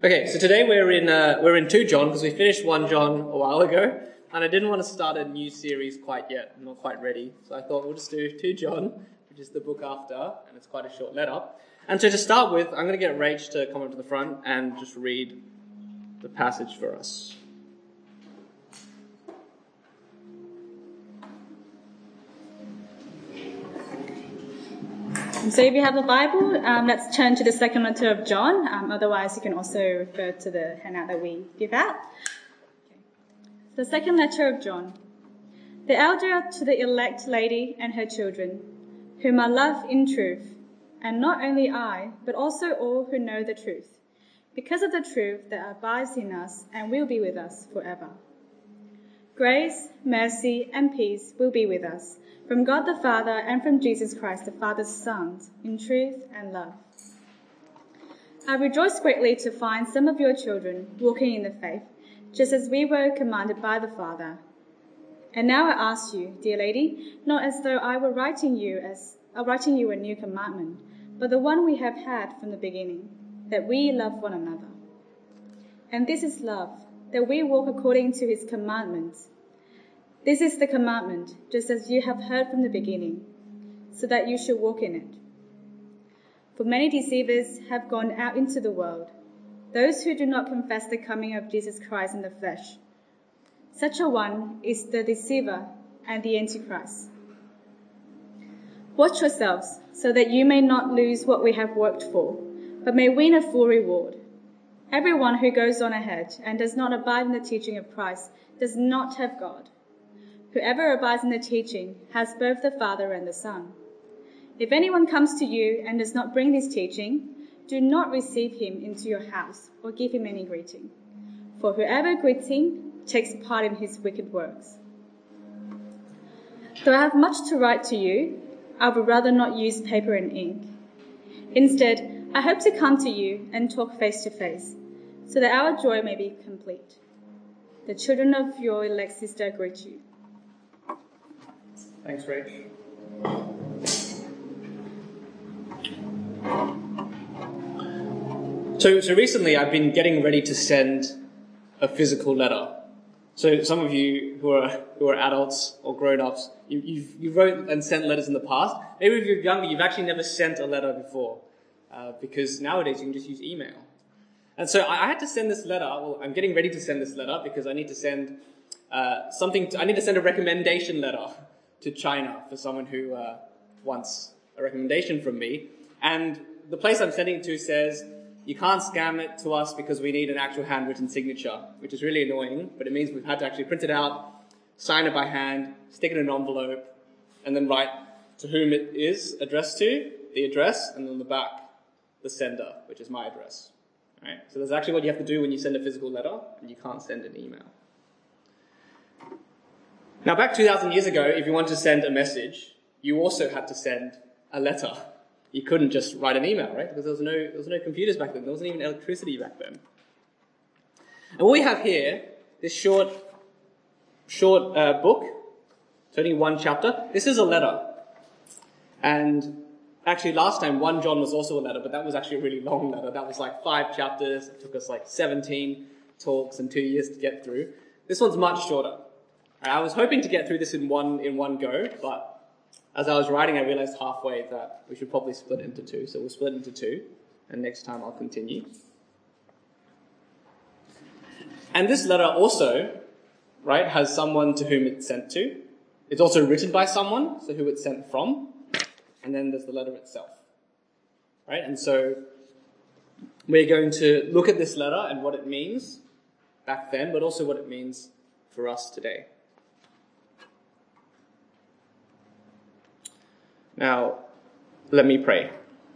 Okay, so today we're in 2 John because we finished 1 John a while ago, and I didn't want to start a new series quite yet. I'm not quite ready, so I thought we'll just do 2 John, which is the book after, and it's quite a short letter. And so to start with, I'm going to get Rach to come up to the front and just read the passage for us. So if you have a Bible, let's turn to the second letter of John. Otherwise, you can also refer to the handout that we give out. Okay. The second letter of John. The elder to the elect lady and her children, whom I love in truth, and not only I, but also all who know the truth, because of the truth that abides in us and will be with us forever. Grace, mercy, and peace will be with us, from God the Father and from Jesus Christ, the Father's Son, in truth and love. I rejoice greatly to find some of your children walking in the faith, just as we were commanded by the Father. And now I ask you, dear lady, not as though I were writing you a new commandment, but the one we have had from the beginning, that we love one another. And this is love, that we walk according to his commandments. This is the commandment, just as you have heard from the beginning, so that you should walk in it. For many deceivers have gone out into the world, those who do not confess the coming of Jesus Christ in the flesh. Such a one is the deceiver and the Antichrist. Watch yourselves, so that you may not lose what we have worked for, but may win a full reward. Everyone who goes on ahead and does not abide in the teaching of Christ does not have God. Whoever abides in the teaching has both the Father and the Son. If anyone comes to you and does not bring this teaching, do not receive him into your house or give him any greeting. For whoever greets him takes part in his wicked works. Though I have much to write to you, I would rather not use paper and ink. Instead, I hope to come to you and talk face to face, so that our joy may be complete. The children of your elect sister greet you. Thanks, Rach. So recently I've been getting ready to send a physical letter. So some of you who are adults or grown-ups, you wrote and sent letters in the past. Maybe if you're younger, you've actually never sent a letter before, because nowadays you can just use email. And so I had to send this letter. Well, I'm getting ready to send this letter because I need to send I need to send a recommendation letter to China for someone who wants a recommendation from me. And the place I'm sending it to says, you can't scam it to us because we need an actual handwritten signature, which is really annoying, but it means we've had to actually print it out, sign it by hand, stick it in an envelope, and then write to whom it is addressed to, the address, and on the back, the sender, which is my address. All right? So that's actually what you have to do when you send a physical letter, and you can't send an email. Now, back 2,000 years ago, if you wanted to send a message, you also had to send a letter. You couldn't just write an email, right? Because there was no computers back then. There wasn't even electricity back then. And what we have here, this short book, it's only 1 chapter. This is a letter. And actually, last time, 1 John was also a letter, but that was actually a really long letter. That was like 5 chapters. It took us like 17 talks and 2 years to get through. This one's much shorter. I was hoping to get through this in one go, but as I was writing, I realized halfway that we should probably split it into 2. So we'll split it into 2, and next time I'll continue. And this letter also, right, has someone to whom it's sent to. It's also written by someone, so who it's sent from. And then there's the letter itself, right? And so we're going to look at this letter and what it means back then, but also what it means for us today. Now, let me pray.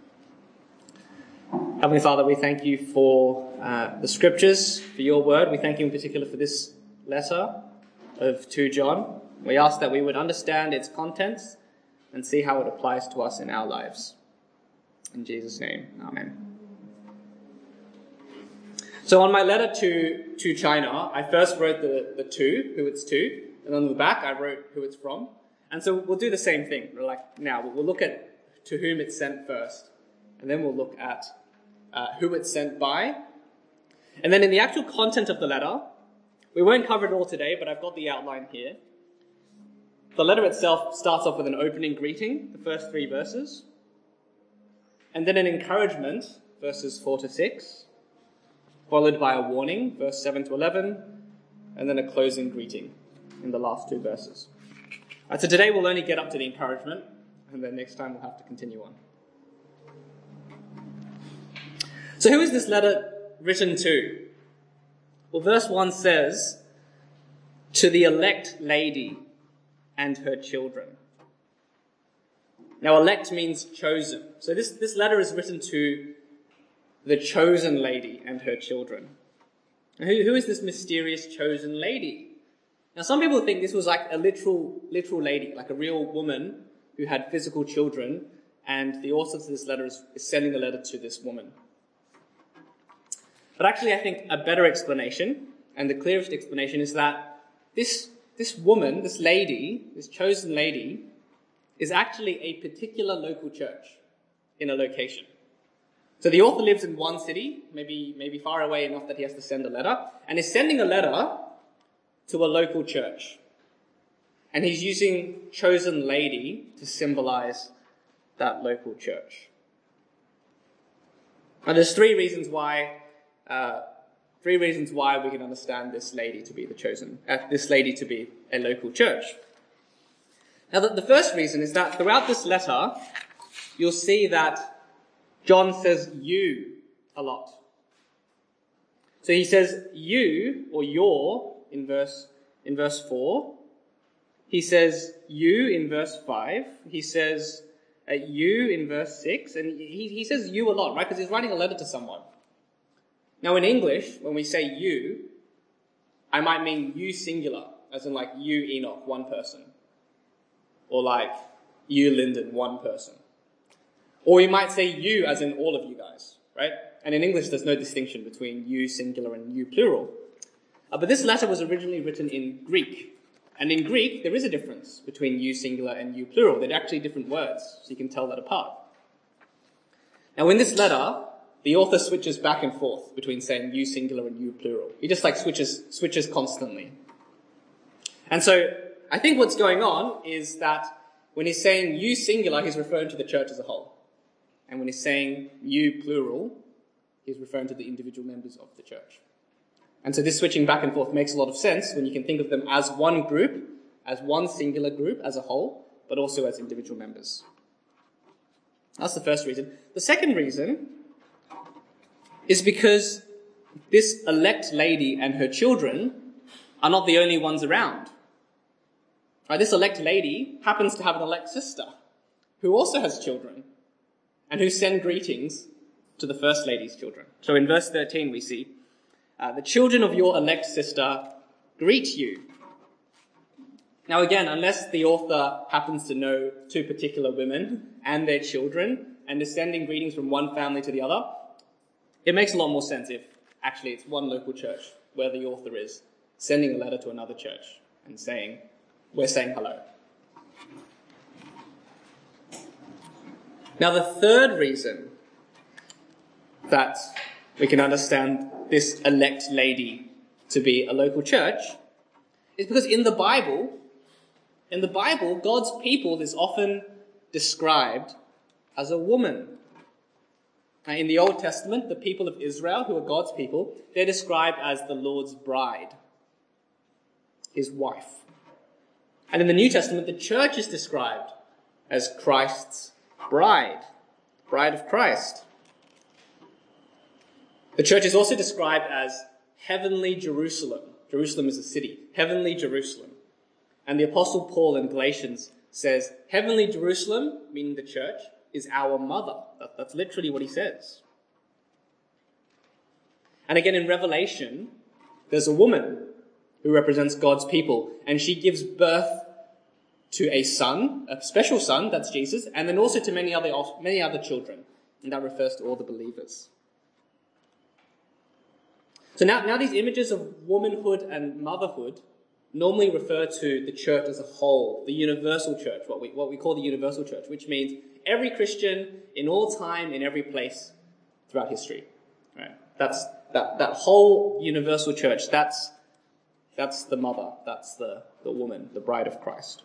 Heavenly Father, we thank you for the scriptures, for your word. We thank you in particular for this letter of 2 John. We ask that we would understand its contents and see how it applies to us in our lives. In Jesus' name, amen. So on my letter to China, I first wrote the to, who it's to, and on the back I wrote who it's from. And so we'll do the same thing. We'll look at to whom it's sent first, and then we'll look at who it's sent by, And then in the actual content of the letter, we won't cover it all today, but I've got the outline here. The letter itself starts off with an opening greeting, the first 3 verses, and then an encouragement, verses 4 to 6, followed by a warning, verse 7 to 11, and then a closing greeting in the last 2 verses. So today we'll only get up to the encouragement, and then next time we'll have to continue on. So who is this letter written to? Well, verse 1 says, to the elect lady and her children. Now, elect means chosen. So this letter is written to the chosen lady and her children. Now, who is this mysterious chosen lady? Now, some people think this was like a literal lady, like a real woman who had physical children, and the author of this letter is sending the letter to this woman. But actually, I think a better explanation, and the clearest explanation, is that this woman, this lady, this chosen lady, is actually a particular local church in a location. So the author lives in one city, maybe far away enough that he has to send a letter, and is sending a letter to a local church. And he's using chosen lady to symbolize that local church. Now there's three reasons why we can understand this lady to be this lady to be a local church. Now, the first reason is that throughout this letter, you'll see that John says you a lot. So he says you, or your, in verse 4. He says you in verse 5. He says you in verse 6. And he says you a lot, right? Because he's writing a letter to someone. Now, in English, when we say you, I might mean you singular, as in like you, Enoch, one person. Or like you, Lyndon, one person. Or we might say you as in all of you guys, right? And in English, there's no distinction between you singular and you plural. But this letter was originally written in Greek. And in Greek, there is a difference between you singular and you plural. They're actually different words, so you can tell that apart. Now, in this letter, the author switches back and forth between saying you singular and you plural. He just like switches constantly. And so I think what's going on is that when he's saying you singular, he's referring to the church as a whole. And when he's saying you plural, he's referring to the individual members of the church. And so this switching back and forth makes a lot of sense when you can think of them as one group, as one singular group as a whole, but also as individual members. That's the first reason. The second reason is because this elect lady and her children are not the only ones around. Right, this elect lady happens to have an elect sister who also has children and who send greetings to the first lady's children. So in verse 13 we see, the children of your elect sister greet you. Now again, unless the author happens to know 2 particular women and their children and is sending greetings from one family to the other, it makes a lot more sense if actually it's one local church where the author is sending a letter to another church and saying, we're saying hello. Now, the third reason that we can understand this elect lady to be a local church is because in the Bible, God's people is often described as a woman. Now, in the Old Testament, the people of Israel, who are God's people, they're described as the Lord's bride, his wife. And in the New Testament, the church is described as Christ's bride, bride of Christ. The church is also described as heavenly Jerusalem. Jerusalem is a city, heavenly Jerusalem. And the Apostle Paul in Galatians says, heavenly Jerusalem, meaning the church, is our mother. That's literally what he says. And again in Revelation, there's a woman who represents God's people, and she gives birth to a son, a special son, that's Jesus, and then also to many other children, and that refers to all the believers. So now these images of womanhood and motherhood normally refer to the church as a whole, the universal church, what we call the universal church, which means every Christian in all time, in every place throughout history. Right? That's that whole universal church, that's the mother, that's the woman, the bride of Christ.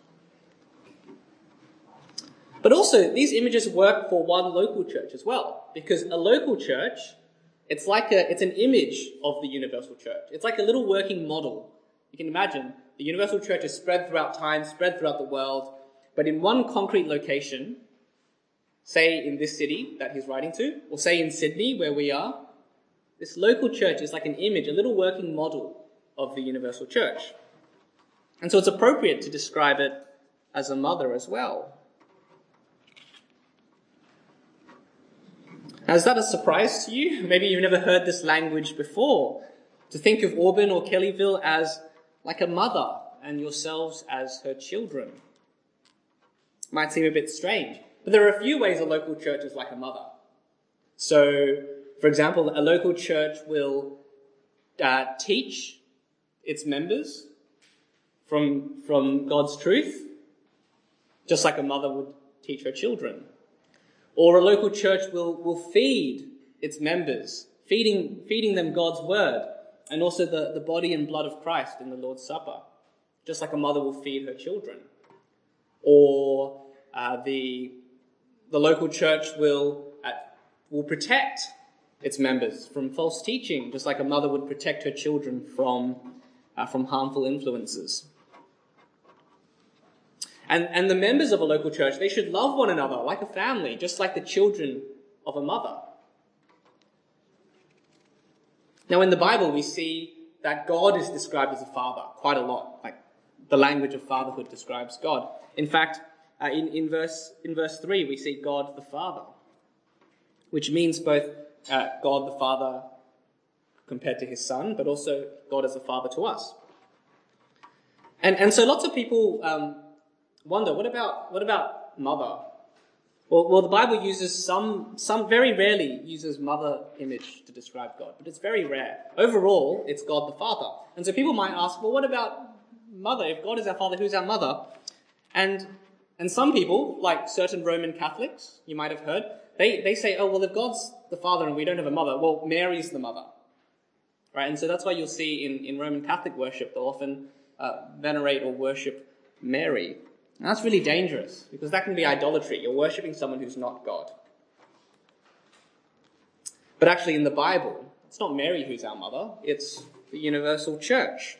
But also, these images work for one local church as well, because a local church, it's an image of the universal church. It's like a little working model. You can imagine the universal church is spread throughout time, spread throughout the world, but in one concrete location, say in this city that he's writing to, or say in Sydney where we are, this local church is like an image, a little working model of the universal church. And so it's appropriate to describe it as a mother as well. Now, is that a surprise to you? Maybe you've never heard this language before. To think of Auburn or Kellyville as like a mother and yourselves as her children. Might seem a bit strange. But there are a few ways a local church is like a mother. So, for example, a local church will teach its members from God's truth, just like a mother would teach her children. Or a local church will feed its members, feeding them God's word, and also the body and blood of Christ in the Lord's Supper, just like a mother will feed her children. Or the local church will protect its members from false teaching, just like a mother would protect her children from harmful influences. And the members of a local church, they should love one another like a family, just like the children of a mother. Now, in the Bible, we see that God is described as a father quite a lot. Like the language of fatherhood describes God. In fact, in verse 3, we see God the Father, which means both God the Father compared to his Son, but also God as a father to us. And so lots of people wonder, what about mother? Well, the Bible uses some very rarely uses mother image to describe God, but it's very rare. Overall, it's God the Father. And so people might ask, well, what about mother? If God is our father, who's our mother? And some people, like certain Roman Catholics, you might have heard, they say, oh, well, if God's the father and we don't have a mother, well, Mary's the mother. Right? And so that's why you'll see in Roman Catholic worship, they'll often venerate or worship Mary. And that's really dangerous, because that can be idolatry. You're worshipping someone who's not God. But actually in the Bible, it's not Mary who's our mother, it's the universal church.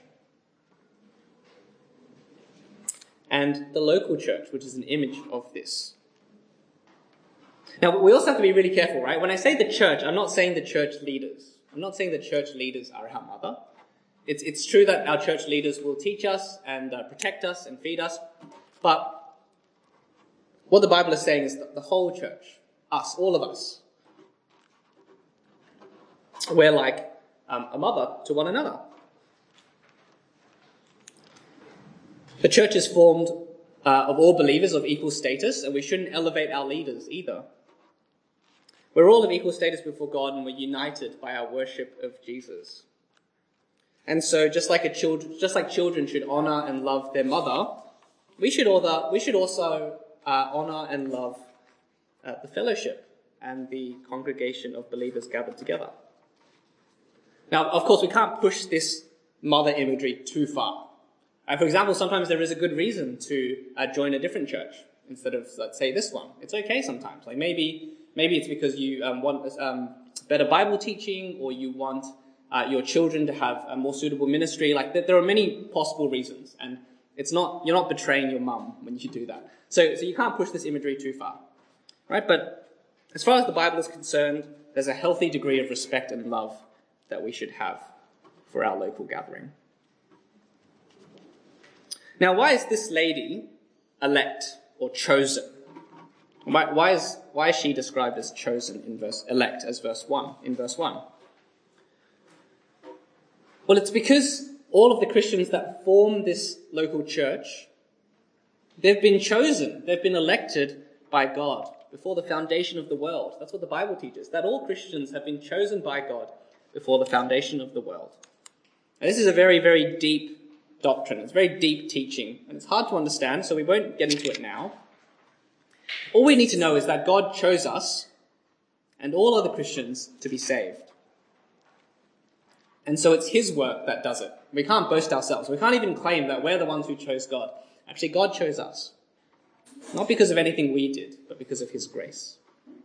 And the local church, which is an image of this. Now, we also have to be really careful, right? When I say the church, I'm not saying the church leaders. I'm not saying the church leaders are our mother. It's true that our church leaders will teach us and protect us and feed us. But what the Bible is saying is that the whole church, us, all of us, we're like a mother to one another. The church is formed of all believers of equal status, and we shouldn't elevate our leaders either. We're all of equal status before God, and we're united by our worship of Jesus. And so, just like children should honor and love their mother, we should also honor and love the fellowship and the congregation of believers gathered together. Now, of course, we can't push this mother imagery too far. For example, sometimes there is a good reason to join a different church instead of, let's say, this one. It's okay sometimes. Like maybe it's because you want better Bible teaching, or you want your children to have a more suitable ministry. Like there are many possible reasons, and you're not betraying your mum when you do that. So you can't push this imagery too far, right? But as far as the Bible is concerned, there's a healthy degree of respect and love that we should have for our local gathering. Now, why is this lady elect or chosen? Why is she described as chosen in verse 1? Well, it's because all of the Christians that form this local church, they've been chosen, they've been elected by God before the foundation of the world. That's what the Bible teaches, that all Christians have been chosen by God before the foundation of the world. And this is a very, very deep doctrine. It's very deep teaching, and it's hard to understand, so we won't get into it now. All we need to know is that God chose us and all other Christians to be saved. And so it's his work that does it. We can't boast ourselves. We can't even claim that we're the ones who chose God. Actually, God chose us. Not because of anything we did, but because of his grace.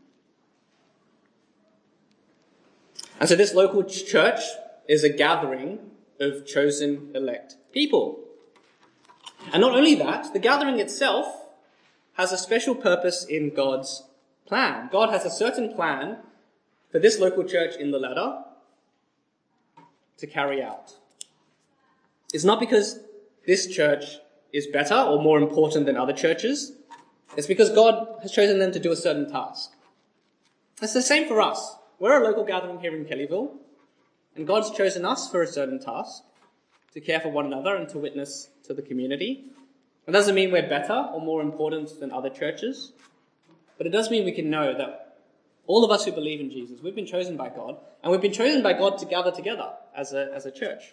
And so this local church is a gathering of chosen elect people. And not only that, the gathering itself has a special purpose in God's plan. God has a certain plan for this local church in the letter to carry out. It's not because this church is better or more important than other churches. It's because God has chosen them to do a certain task. It's the same for us. We're a local gathering here in Kellyville, and God's chosen us for a certain task, to care for one another and to witness to the community. It doesn't mean we're better or more important than other churches, but it does mean we can know that all of us who believe in Jesus, we've been chosen by God, and we've been chosen by God to gather together as a church.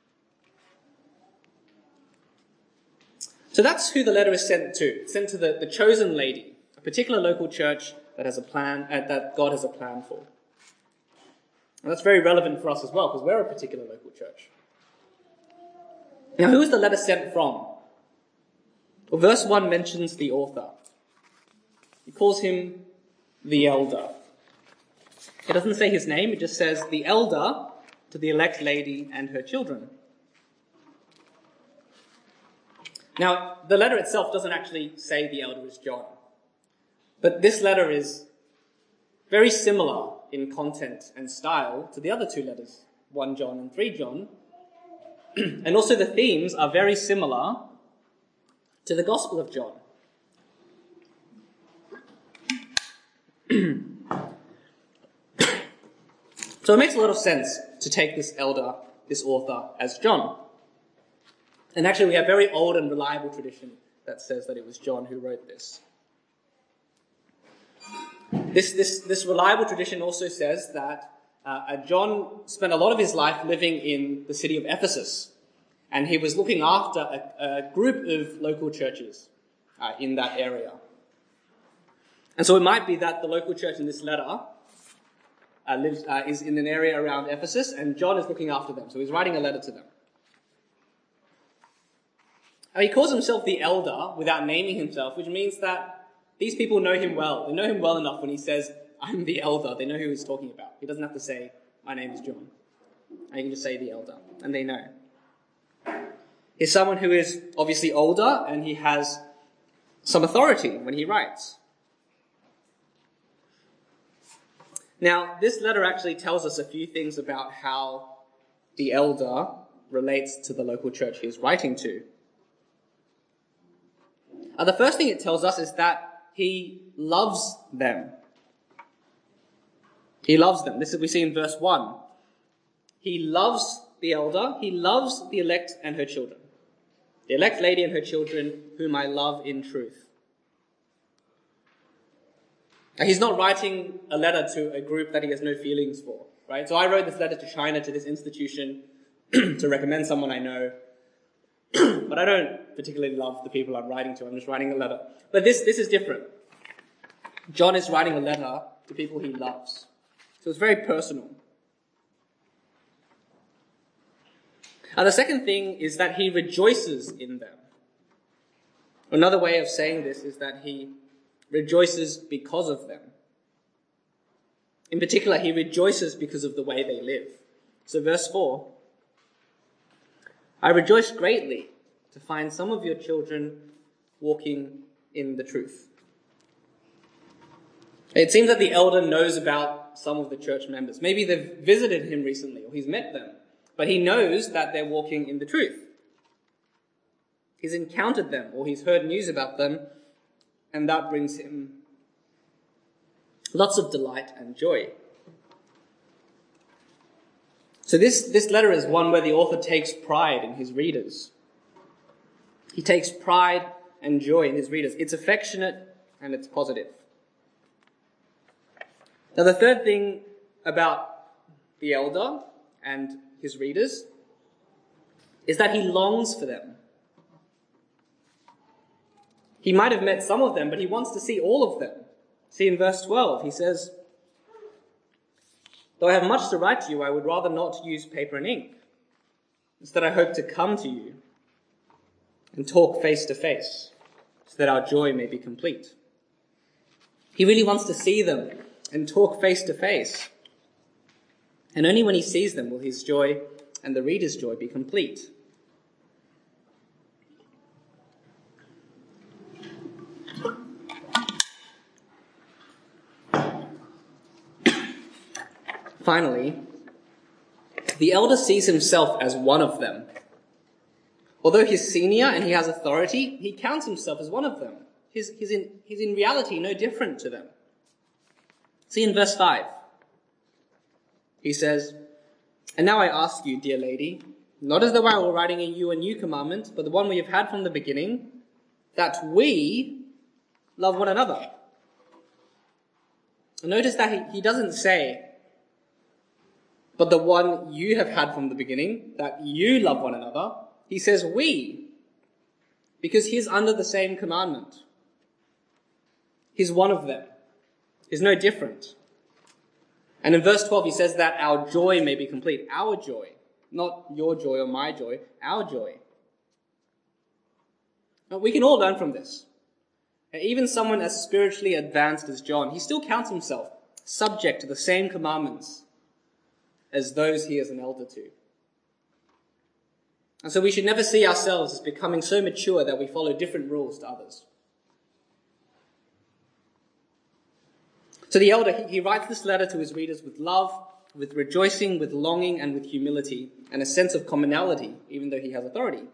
So that's who the letter is sent to. It's sent to the chosen lady, a particular local church that has a plan, that God has a plan for. And that's very relevant for us as well, because we're a particular local church. Now, who is the letter sent from? Well, verse 1 mentions the author. He calls him the elder. It doesn't say his name, it just says the elder to the elect lady and her children. Now, the letter itself doesn't actually say the elder is John. But this letter is very similar in content and style to the other two letters, 1 John and 3 John. And also the themes are very similar to the Gospel of John. So it makes a lot of sense to take this elder, this author, as John. And actually we have very old and reliable tradition that says that it was John who wrote this. This reliable tradition also says that John spent a lot of his life living in the city of Ephesus, and he was looking after a group of local churches in that area. And so it might be that the local church in this letter is in an area around Ephesus, and John is looking after them. So he's writing a letter to them. He calls himself the elder without naming himself, which means that these people know him well. They know him well enough when he says, I'm the elder. They know who he's talking about. He doesn't have to say, my name is John. And he can just say the elder, and they know. He's someone who is obviously older, and he has some authority when he writes. Now, this letter actually tells us a few things about how the elder relates to the local church he is writing to. The first thing it tells us is that he loves them. He loves them. This is we see in verse 1. He loves the elder. He loves the elect and her children. The elect lady and her children, whom I love in truth. Now, he's not writing a letter to a group that he has no feelings for, right? So I wrote this letter to China, to this institution, to recommend someone I know. But I don't particularly love the people I'm writing to. I'm just writing a letter. But this is different. John is writing a letter to people he loves. So it's very personal. The second thing is that he rejoices in them. Another way of saying this is that he rejoices because of them. In particular, he rejoices because of the way they live. So verse 4, I rejoice greatly to find some of your children walking in the truth. It seems that the elder knows about some of the church members. Maybe they've visited him recently or he's met them, but he knows that they're walking in the truth. He's encountered them or he's heard news about them, and that brings him lots of delight and joy. So this letter is one where the author takes pride in his readers. He takes pride and joy in his readers. It's affectionate and it's positive. Now the third thing about the elder and his readers is that he longs for them. He might have met some of them, but he wants to see all of them. See in verse 12, he says, Though I have much to write to you, I would rather not use paper and ink. Instead, I hope to come to you and talk face to face, so that our joy may be complete. He really wants to see them and talk face to face. And only when he sees them will his joy and the reader's joy be complete. Finally, the elder sees himself as one of them. Although he's senior and he has authority, he counts himself as one of them. He's in reality no different to them. See in verse 5. He says, "And now I ask you, dear lady, not as though I were writing in you a new commandment, but the one we have had from the beginning, that we love one another." And notice that he doesn't say, "But the one you have had from the beginning, that you love one another." He says we, because he's under the same commandment. He's one of them. He's no different. And in verse 12 he says that our joy may be complete. Our joy. Not your joy or my joy. Our joy. Now, we can all learn from this. And even someone as spiritually advanced as John, he still counts himself subject to the same commandments as those he is an elder to. And so we should never see ourselves as becoming so mature that we follow different rules to others. So the elder, he writes this letter to his readers with love, with rejoicing, with longing, and with humility, and a sense of commonality, even though he has authority.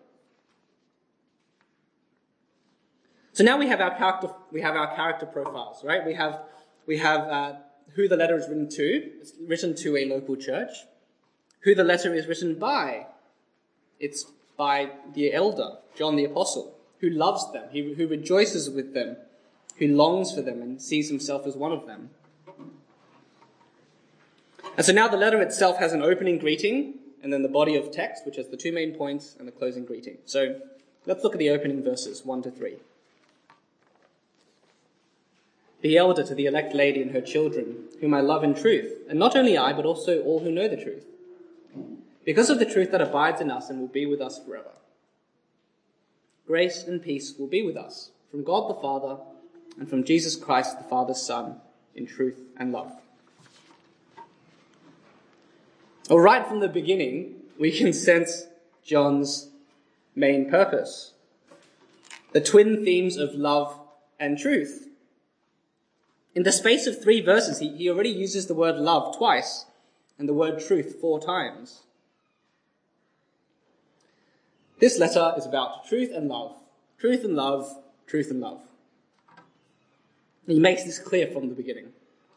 So now we have our character profiles, right? We have who the letter is written to. It's written to a local church. Who the letter is written by. It's by the elder, John the Apostle, who loves them, who rejoices with them, who longs for them and sees himself as one of them. And so now the letter itself has an opening greeting and then the body of text, which has the two main points and the closing greeting. So let's look at the opening verses, 1 to 3. "The elder to the elect lady and her children, whom I love in truth, and not only I, but also all who know the truth, because of the truth that abides in us and will be with us forever. Grace and peace will be with us from God the Father and from Jesus Christ, the Father's Son, in truth and love." Well, right from the beginning, we can sense John's main purpose. The twin themes of love and truth. In the space of 3 verses, he already uses the word love twice and the word truth 4 times. This letter is about truth and love. Truth and love, truth and love. He makes this clear from the beginning.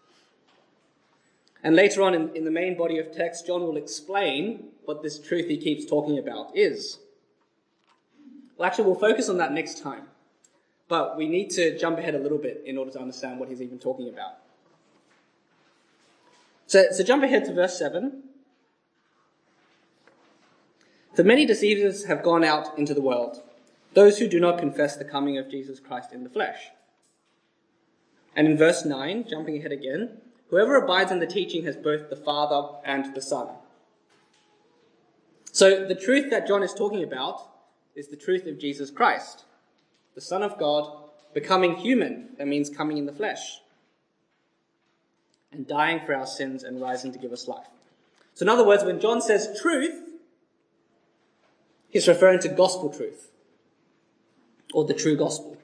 And later on in the main body of text, John will explain what this truth he keeps talking about is. Well, actually, we'll focus on that next time. But we need to jump ahead a little bit in order to understand what he's even talking about. So jump ahead to verse 7. "For many deceivers have gone out into the world, those who do not confess the coming of Jesus Christ in the flesh." And in verse 9, jumping ahead again, "Whoever abides in the teaching has both the Father and the Son." So the truth that John is talking about is the truth of Jesus Christ, the Son of God, becoming human. That means coming in the flesh, and dying for our sins and rising to give us life. So in other words, when John says truth, he's referring to gospel truth, or the true gospel.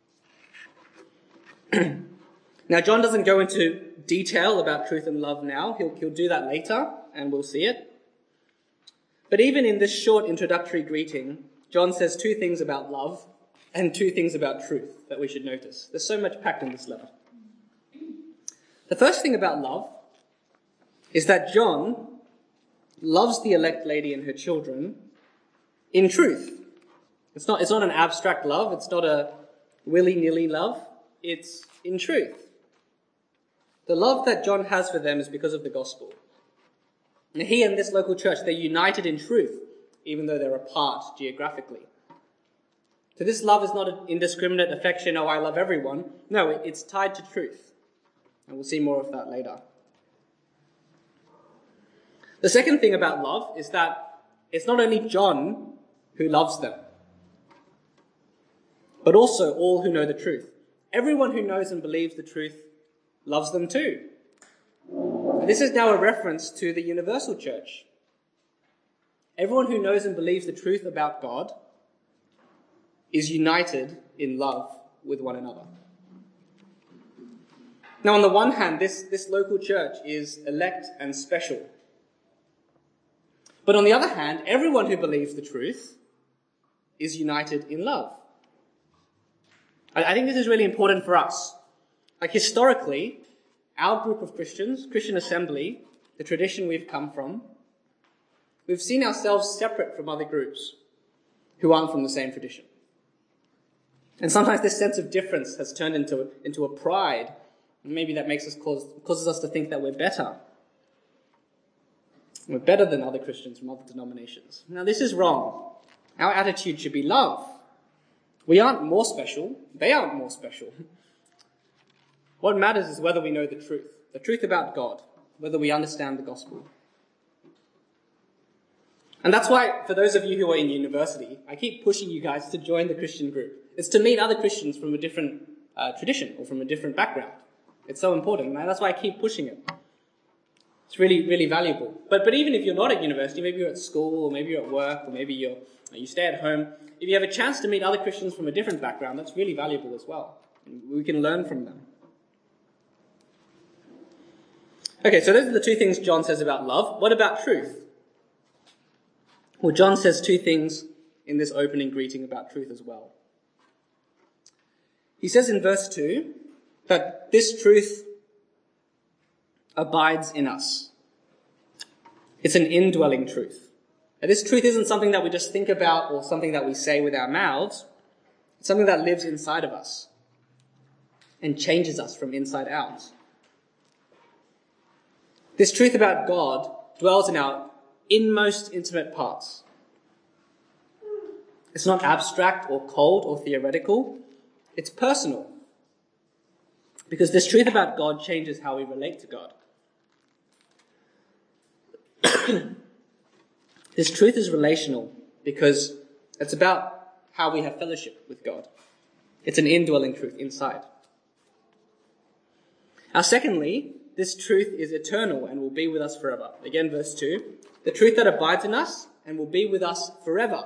Now, John doesn't go into detail about truth and love now. He'll do that later, and we'll see it. But even in this short introductory greeting, John says 2 things about love and 2 things about truth that we should notice. There's so much packed in this letter. The first thing about love is that John loves the elect lady and her children in truth. It's not an abstract love. It's not a willy-nilly love. It's in truth. The love that John has for them is because of the gospel. And he and this local church, they're united in truth, even though they're apart geographically. So this love is not an indiscriminate affection, "Oh, I love everyone." No, it's tied to truth. And we'll see more of that later. The second thing about love is that it's not only John who loves them, but also all who know the truth. Everyone who knows and believes the truth loves them too. And this is now a reference to the universal church. Everyone who knows and believes the truth about God is united in love with one another. Now, on the one hand, this local church is elect and special. But on the other hand, everyone who believes the truth is united in love. I think this is really important for us. Like historically, our group of Christians, Christian Assembly, the tradition we've come from, we've seen ourselves separate from other groups who aren't from the same tradition. And sometimes this sense of difference has turned into a pride. Maybe that causes us to think that we're better. We're better than other Christians from other denominations. Now, this is wrong. Our attitude should be love. We aren't more special. They aren't more special. What matters is whether we know the truth about God, whether we understand the gospel. And that's why, for those of you who are in university, I keep pushing you guys to join the Christian group. It's to meet other Christians from a different tradition or from a different background. It's so important, and that's why I keep pushing it. It's really, really valuable. But even if you're not at university, maybe you're at school, or maybe you're at work, or maybe you stay at home, if you have a chance to meet other Christians from a different background, that's really valuable as well. We can learn from them. Okay, so those are the two things John says about love. What about truth? Well, John says two things in this opening greeting about truth as well. He says in verse 2 that this truth abides in us. It's an indwelling truth. And this truth isn't something that we just think about or something that we say with our mouths. It's something that lives inside of us and changes us from inside out. This truth about God dwells in our inmost intimate parts. It's not abstract or cold or theoretical. It's personal. Because this truth about God changes how we relate to God. This truth is relational because it's about how we have fellowship with God. It's an indwelling truth inside. Now, secondly, this truth is eternal and will be with us forever. Again, verse 2. The truth that abides in us and will be with us forever.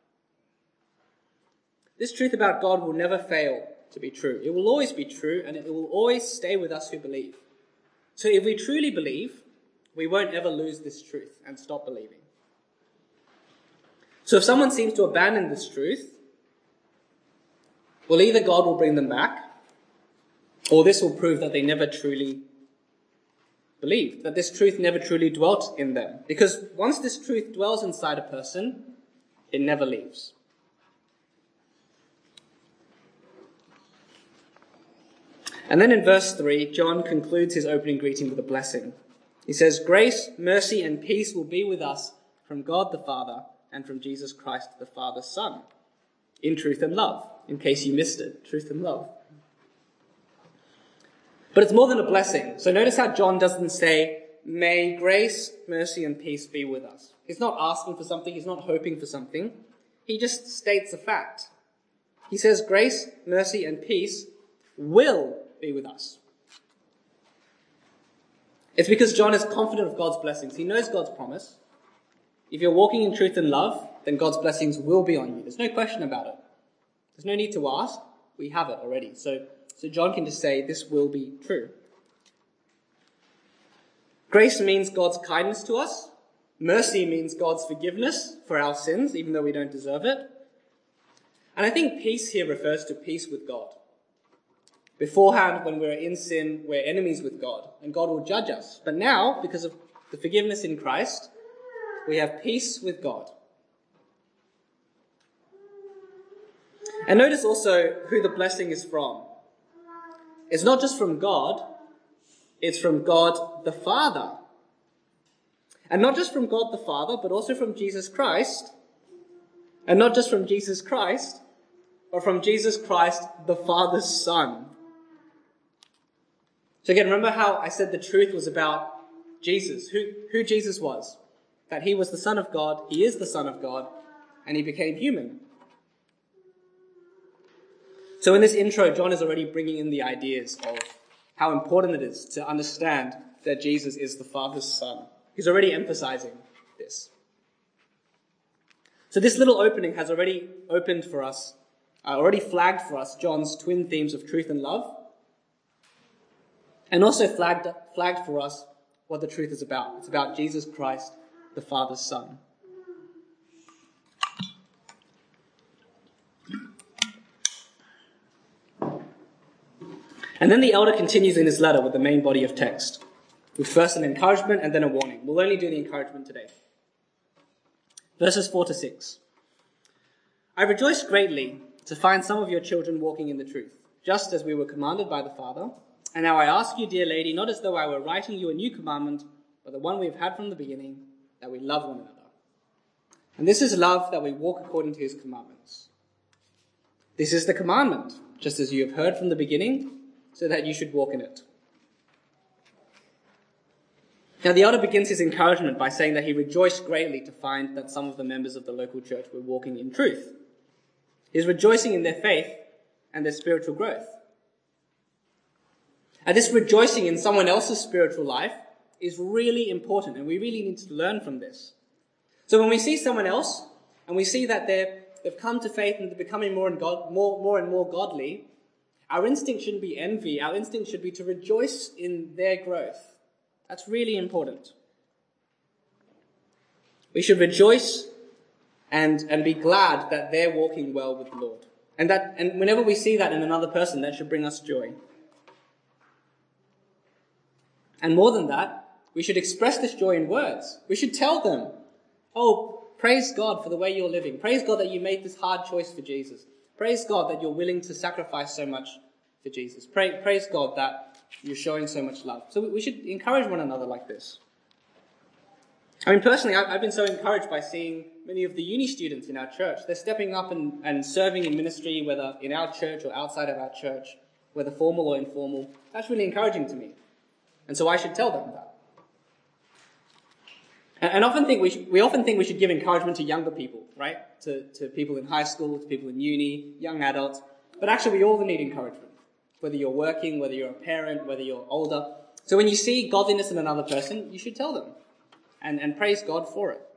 This truth about God will never fail to be true. It will always be true, and it will always stay with us who believe. So if we truly believe, we won't ever lose this truth and stop believing. So if someone seems to abandon this truth, well, either God will bring them back, or this will prove that they never truly believed, that this truth never truly dwelt in them. Because once this truth dwells inside a person, it never leaves. And then in verse 3, John concludes his opening greeting with a blessing. He says, "Grace, mercy, and peace will be with us from God the Father and from Jesus Christ, the Father's Son, in truth and love." In case you missed it, truth and love. But it's more than a blessing. So notice how John doesn't say, "May grace, mercy, and peace be with us." He's not asking for something. He's not hoping for something. He just states a fact. He says, "Grace, mercy, and peace will be with us." It's because John is confident of God's blessings. He knows God's promise. If you're walking in truth and love, then God's blessings will be on you. There's no question about it. There's no need to ask. We have it already. So John can just say, this will be true. Grace means God's kindness to us. Mercy means God's forgiveness for our sins, even though we don't deserve it. And I think peace here refers to peace with God. Beforehand, when we're in sin, we're enemies with God, and God will judge us. But now, because of the forgiveness in Christ, we have peace with God. And notice also who the blessing is from. It's not just from God, it's from God the Father. And not just from God the Father, but also from Jesus Christ. And not just from Jesus Christ, but from Jesus Christ, the Father's Son. So again, remember how I said the truth was about Jesus, who Jesus was. that he was the Son of God, he is the Son of God, and he became human. So in this intro, John is already bringing in the ideas of how important it is to understand that Jesus is the Father's Son. He's already emphasizing this. So this little opening has already opened for us, already flagged for us John's twin themes of truth and love, and also flagged for us what the truth is about. It's about Jesus Christ, the Father's Son. And then the elder continues in his letter with the main body of text, with first an encouragement and then a warning. We'll only do the encouragement today. Verses 4 to 6. I rejoiced greatly to find some of your children walking in the truth, just as we were commanded by the Father. And now I ask you, dear lady, not as though I were writing you a new commandment, but the one we have had from the beginning, that we love one another. And this is love, that we walk according to his commandments. This is the commandment, just as you have heard from the beginning, so that you should walk in it. Now the elder begins his encouragement by saying that he rejoiced greatly to find that some of the members of the local church were walking in truth. He's rejoicing in their faith and their spiritual growth. And this rejoicing in someone else's spiritual life is really important, and we really need to learn from this. So when we see someone else, and we see that they've come to faith and they're becoming more and more godly, our instinct shouldn't be envy. Our instinct should be to rejoice in their growth. That's really important. We should rejoice and be glad that they're walking well with the Lord. And whenever we see that in another person, that should bring us joy. And more than that, we should express this joy in words. We should tell them, oh, praise God for the way you're living. Praise God that you made this hard choice for Jesus. Praise God that you're willing to sacrifice so much for Jesus. Praise God that you're showing so much love. So we should encourage one another like this. I mean, personally, I've been so encouraged by seeing many of the uni students in our church. They're stepping up and serving in ministry, whether in our church or outside of our church, whether formal or informal. That's really encouraging to me. And so I should tell them that. And we often think we should give encouragement to younger people, right? To people in high school, to people in uni, young adults. But actually, we all need encouragement. Whether you're working, whether you're a parent, whether you're older. So when you see godliness in another person, you should tell them. And praise God for it.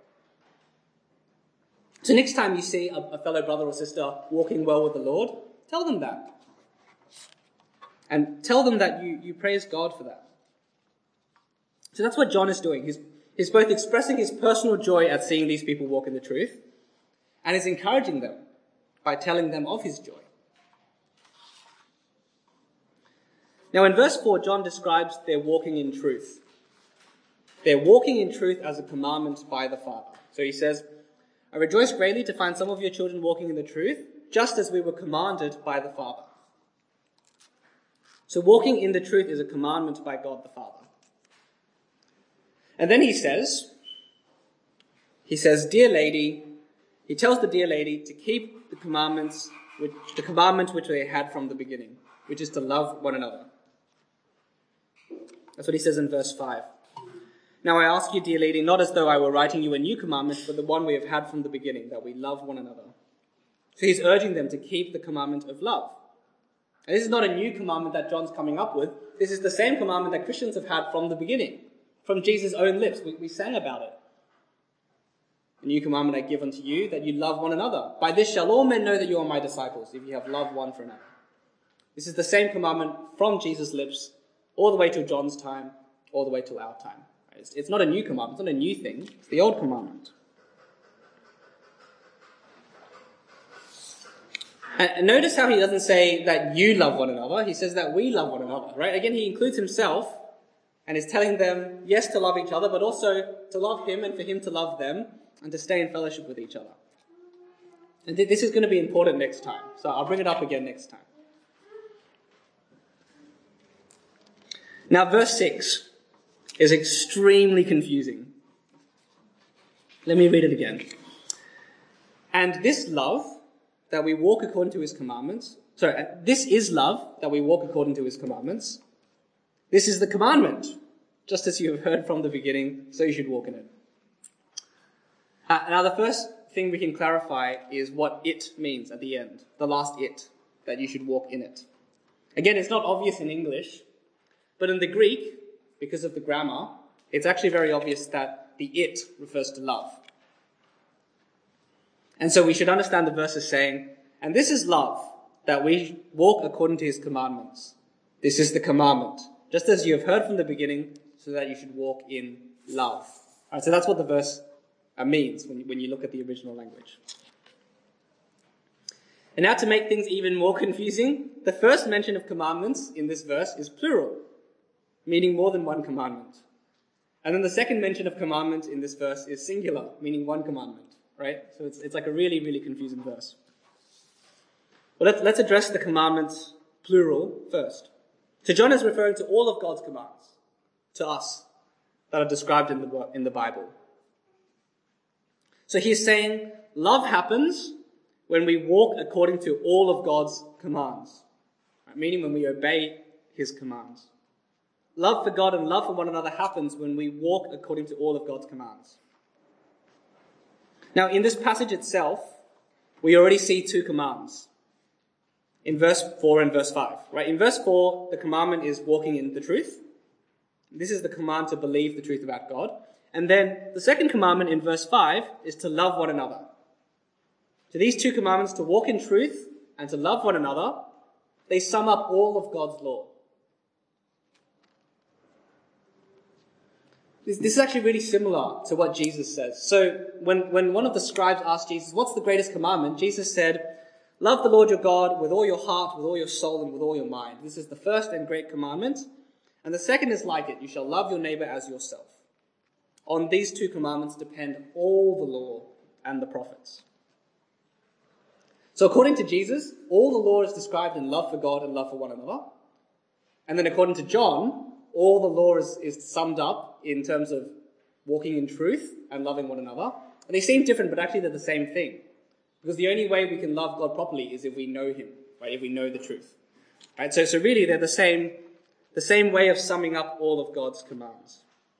So next time you see a fellow brother or sister walking well with the Lord, tell them that. And tell them that you praise God for that. So that's what John is doing. He's both expressing his personal joy at seeing these people walk in the truth, and is encouraging them by telling them of his joy. Now in verse 4, John describes their walking in truth. They're walking in truth as a commandment by the Father. So he says, I rejoice greatly to find some of your children walking in the truth, just as we were commanded by the Father. So walking in the truth is a commandment by God the Father. And then he says, dear lady, he tells the dear lady to keep the commandment which they had from the beginning, which is to love one another. That's what he says in verse 5. Now I ask you, dear lady, not as though I were writing you a new commandment, but the one we have had from the beginning, that we love one another. So he's urging them to keep the commandment of love. And this is not a new commandment that John's coming up with. This is the same commandment that Christians have had from the beginning, from Jesus' own lips. We sang about it. A new commandment I give unto you, that you love one another. By this shall all men know that you are my disciples, if you have love one for another. This is the same commandment from Jesus' lips, all the way till John's time, all the way till our time. It's not a new commandment, it's not a new thing, it's the old commandment. And notice how he doesn't say that you love one another, he says that we love one another, right? Again, he includes himself and is telling them, yes, to love each other, but also to love him and for him to love them and to stay in fellowship with each other. And this is going to be important next time, so I'll bring it up again next time. Now, verse 6 is extremely confusing. Let me read it again. And this love, that we walk according to his commandments. This is love, that we walk according to his commandments. This is the commandment, just as you have heard from the beginning, so you should walk in it. Now, the first thing we can clarify is what it means at the end, the last it, that you should walk in it. Again, it's not obvious in English, but in the Greek, because of the grammar, it's actually very obvious that the it refers to love. And so we should understand the verse as saying, and this is love, that we walk according to his commandments. This is the commandment, just as you have heard from the beginning, so that you should walk in love. All right, so that's what the verse means when you look at the original language. And now to make things even more confusing, the first mention of commandments in this verse is plural, meaning more than one commandment. And then the second mention of commandment in this verse is singular, meaning one commandment, right? So it's like a really, really confusing verse. Well, let's address the commandments plural first. So John is referring to all of God's commands to us that are described in the Bible. So he's saying love happens when we walk according to all of God's commands, right? Meaning when we obey his commands. Love for God and love for one another happens when we walk according to all of God's commands. Now, in this passage itself, we already see two commands. In verse 4 and verse 5, right? In verse 4, the commandment is walking in the truth. This is the command to believe the truth about God. And then the second commandment in verse 5 is to love one another. So these two commandments, to walk in truth and to love one another, they sum up all of God's law. This is actually really similar to what Jesus says. So when one of the scribes asked Jesus, what's the greatest commandment? Jesus said, love the Lord your God with all your heart, with all your soul, and with all your mind. This is the first and great commandment. And the second is like it. You shall love your neighbor as yourself. On these two commandments depend all the law and the prophets. So according to Jesus, all the law is described in love for God and love for one another. And then according to John, all the law is summed up in terms of walking in truth and loving one another. And they seem different, but actually they're the same thing. Because the only way we can love God properly is if we know him, right? If we know the truth. Right? So really they're the same way of summing up all of God's commands.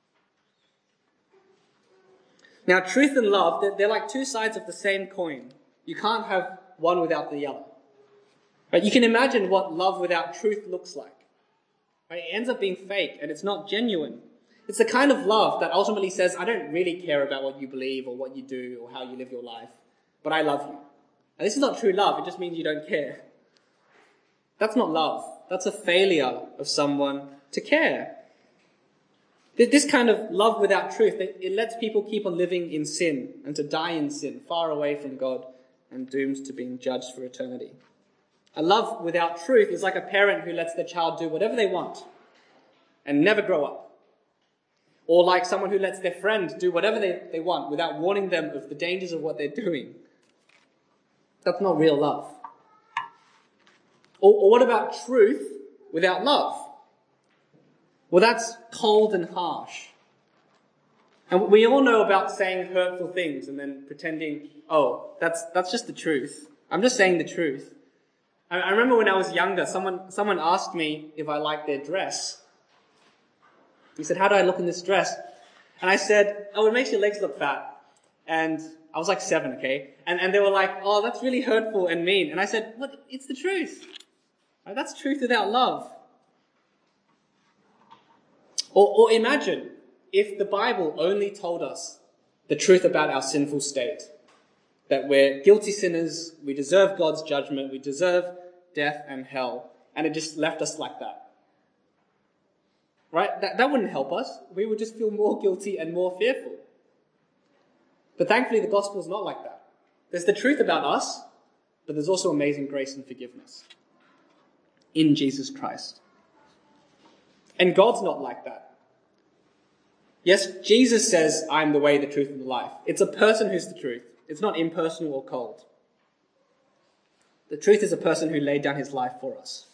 Now, truth and love, they're like two sides of the same coin. You can't have one without the other. Right? You can imagine what love without truth looks like. Right? It ends up being fake and it's not genuine. It's the kind of love that ultimately says, I don't really care about what you believe or what you do or how you live your life, but I love you. And this is not true love, it just means you don't care. That's not love. That's a failure of someone to care. This kind of love without truth, it lets people keep on living in sin and to die in sin, far away from God and doomed to being judged for eternity. A love without truth is like a parent who lets their child do whatever they want and never grow up. Or like someone who lets their friend do whatever they want without warning them of the dangers of what they're doing. That's not real love. Or what about truth without love? Well, that's cold and harsh. And we all know about saying hurtful things and then pretending, oh, that's just the truth. I'm just saying the truth. I remember when I was younger, someone asked me if I liked their dress. He said, how do I look in this dress? And I said, oh, it makes your legs look fat. And I was like 7, okay? And they were like, oh, that's really hurtful and mean. And I said, what? It's the truth. Right? That's truth without love. Or imagine if the Bible only told us the truth about our sinful state. That we're guilty sinners, we deserve God's judgment, we deserve death and hell. And it just left us like that. Right? That wouldn't help us. We would just feel more guilty and more fearful. But thankfully the gospel is not like that. There's the truth about us, but there's also amazing grace and forgiveness in Jesus Christ. And God's not like that. Yes, Jesus says, I'm the way, the truth, and the life. It's a person who's the truth. It's not impersonal or cold. The truth is a person who laid down his life for us.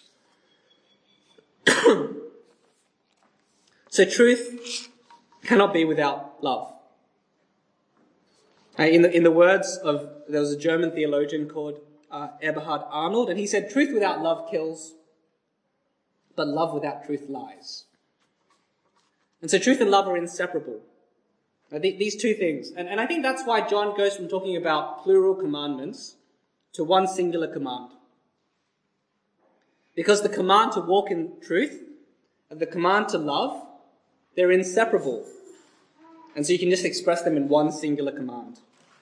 So truth cannot be without love. In the words of, there was a German theologian called Eberhard Arnold, and he said, truth without love kills, but love without truth lies. And so truth and love are inseparable. These two things. And I think that's why John goes from talking about plural commandments to one singular command. Because the command to walk in truth and the command to love, they're inseparable. And so you can just express them in one singular command.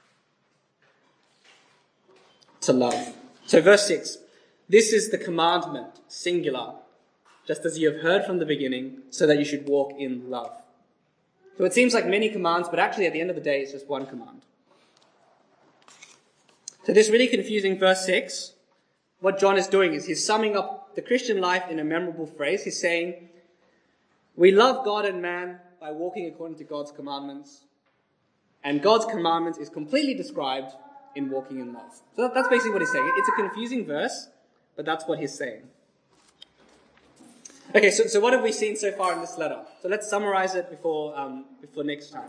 To love. So verse 6. This is the commandment, singular, just as you have heard from the beginning, so that you should walk in love. So it seems like many commands, but actually at the end of the day, it's just one command. So this really confusing verse 6, what John is doing is he's summing up the Christian life in a memorable phrase. He's saying, we love God and man by walking according to God's commandments. And God's commandments is completely described in walking in love. So that's basically what he's saying. It's a confusing verse, but that's what he's saying. Okay, so what have we seen so far in this letter? So let's summarize it before next time.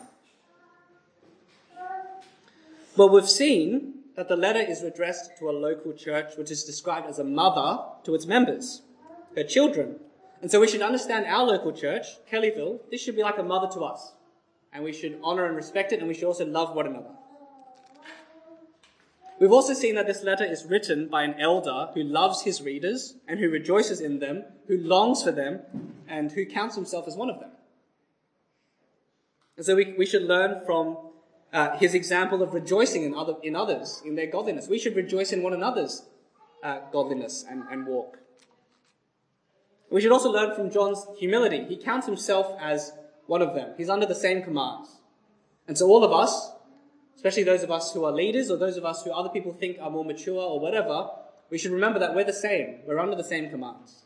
Well, we've seen that the letter is addressed to a local church, which is described as a mother to its members, her children. And so we should understand our local church, Kellyville, this should be like a mother to us. And we should honor and respect it, and we should also love one another. We've also seen that this letter is written by an elder who loves his readers and who rejoices in them, who longs for them, and who counts himself as one of them. And so we should learn from his example of rejoicing in others, in their godliness. We should rejoice in one another's godliness and walk. We should also learn from John's humility. He counts himself as one of them. He's under the same commands. And so all of us, especially those of us who are leaders or those of us who other people think are more mature or whatever, we should remember that we're the same. We're under the same commands.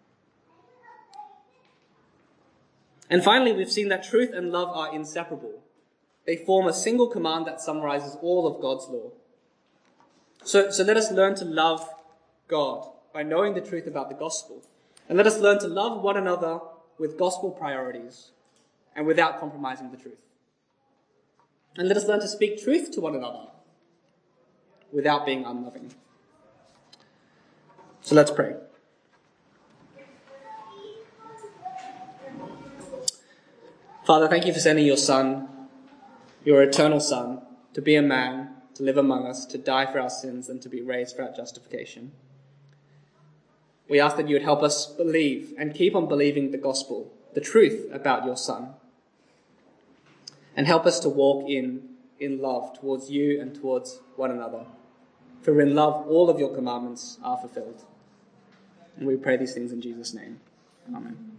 And finally, we've seen that truth and love are inseparable. They form a single command that summarizes all of God's law. So let us learn to love God by knowing the truth about the gospel. And let us learn to love one another with gospel priorities and without compromising the truth. And let us learn to speak truth to one another without being unloving. So let's pray. Father, thank you for sending your Son, your eternal Son, to be a man, to live among us, to die for our sins, and to be raised for our justification. We ask that you would help us believe and keep on believing the gospel, the truth about your Son, and help us to walk in love towards you and towards one another. For in love, all of your commandments are fulfilled. And we pray these things in Jesus' name. Amen.